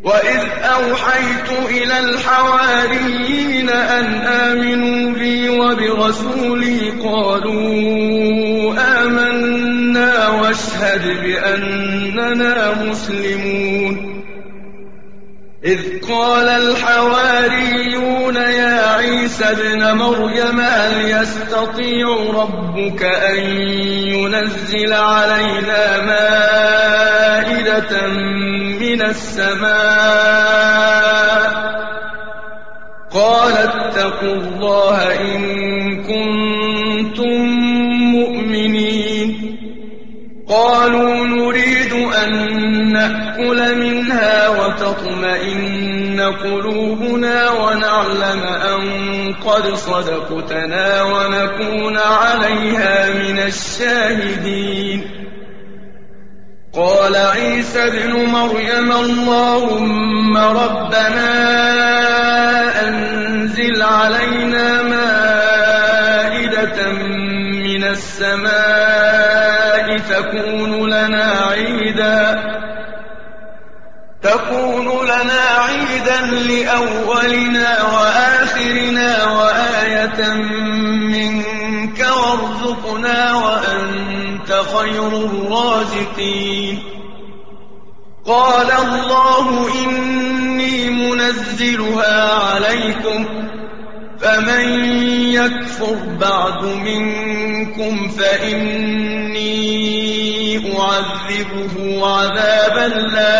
وإذ أوحيت إلى الحواريين أن آمنوا بي وبرسولي قالوا آمنا واشهد بأننا مسلمون إذ قال الحواريون يا عيسى ابن مريم هل يستطيع ربك أن ينزل علينا مائدة من السماء قال اتقوا الله إن كنتم مؤمنين قالوا نريد أن نأكل منها وتطمئن قلوبنا ونعلم أن قد صدقتنا ونكون عليها من الشاهدين قال عيسى ابن مريم اللهم ربنا أنزل علينا مائدة من السماء تكون لنا عيدا لأولنا وآخرنا وآية منك وارزقنا وأنت خير الرازقين قال الله إني منزلها عليكم فمن يكفر بعد منكم فإني أعذبه عذابا لا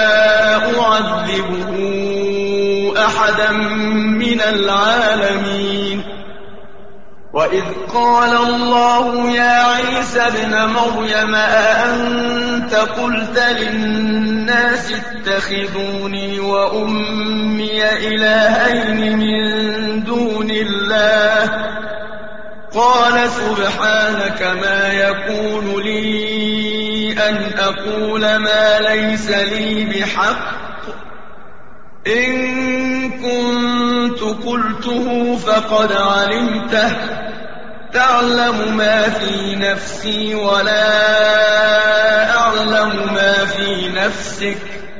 أعذبه أحدا من العالمين وإذ قال الله يا عيسى ابن مريم أأنت قلت للناس اتخذوني وأمي إلهين من دون الله قال سبحانك ما يكون لي أن أقول ما ليس لي بحق إن كنت قلته فقد علمته تعلم ما في نفسي ولا أعلم ما في نفسك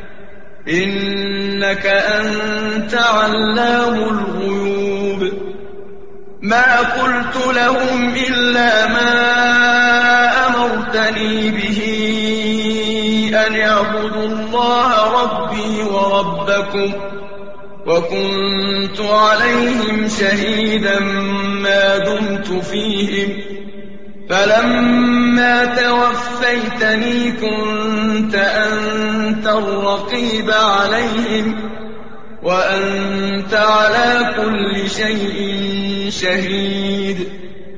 إنك أنت علام الغيوب ما قلت لهم إلا ما أمرتني به أن اعبدوا الله ربي وربكم وكنت عليهم شهيدا ما دمت فيهم فلما توفيتني كنت أنت الرقيب عليهم وأنت على كل شيء شهيد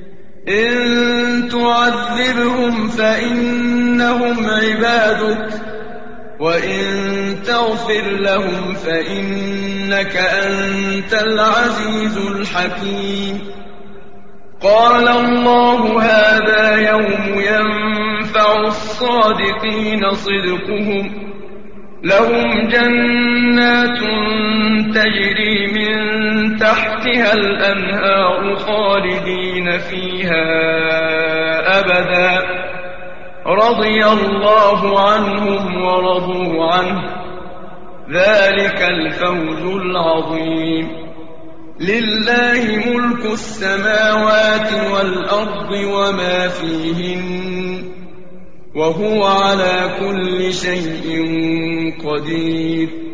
إن تعذبهم فإنهم عبادك وإن تغفر لهم فإنك أنت العزيز الحكيم قال الله هذا يوم ينفع الصادقين صدقهم لهم جنات تجري من تحتها الأنهار خالدين فيها أبدا رضي الله عنهم ورضوا عنه ذلك الفوز العظيم لله ملك السماوات والأرض وما فيهن وهو على كل شيء قدير